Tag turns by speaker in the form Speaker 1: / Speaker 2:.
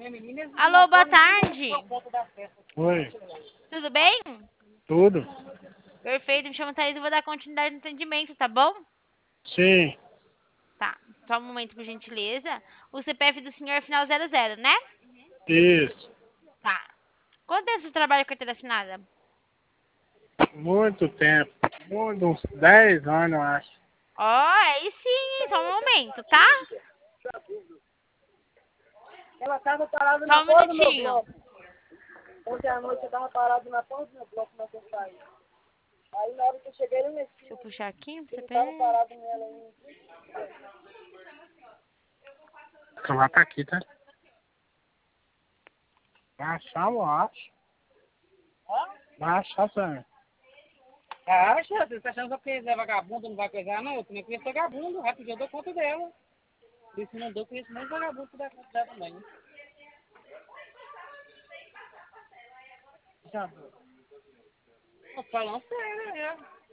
Speaker 1: Alô, boa tarde.
Speaker 2: Oi,
Speaker 1: Tudo bem?
Speaker 2: tudo?
Speaker 1: Perfeito, me chamo Thaís e vou dar continuidade no atendimento, tá bom?
Speaker 2: Sim,
Speaker 1: Tá, só um momento, por gentileza. O CPF do senhor é final 00, né?
Speaker 2: isso.
Speaker 1: Tá. Quanto tempo você trabalha com carteira assinada?
Speaker 2: Muito tempo. Uns 10 anos, eu acho.
Speaker 1: Ó, aí sim, só um momento, tá?
Speaker 3: Ela tava parada
Speaker 1: Só
Speaker 3: na
Speaker 1: um
Speaker 3: porta do meu
Speaker 1: minutinho.
Speaker 3: bloco. Ontem à noite eu tava parado na porta do meu bloco na eu saí. Aí na hora que eu cheguei eu mexi,
Speaker 1: Deixa eu puxar aqui o
Speaker 3: ele tava
Speaker 1: CPF.
Speaker 3: parado nela ainda.
Speaker 2: Só vai pra aqui, tá? Vai achar, eu acho. Vai achar também.
Speaker 3: Acha? Você tá achando que ele é vagabundo, não vai pegar? Não, eu também conheço vagabundo, rapidinho eu dou conta dela. E se não dou, conheço mais vagabundo que dá conta dela também. Já dou. Tô falando sério, né?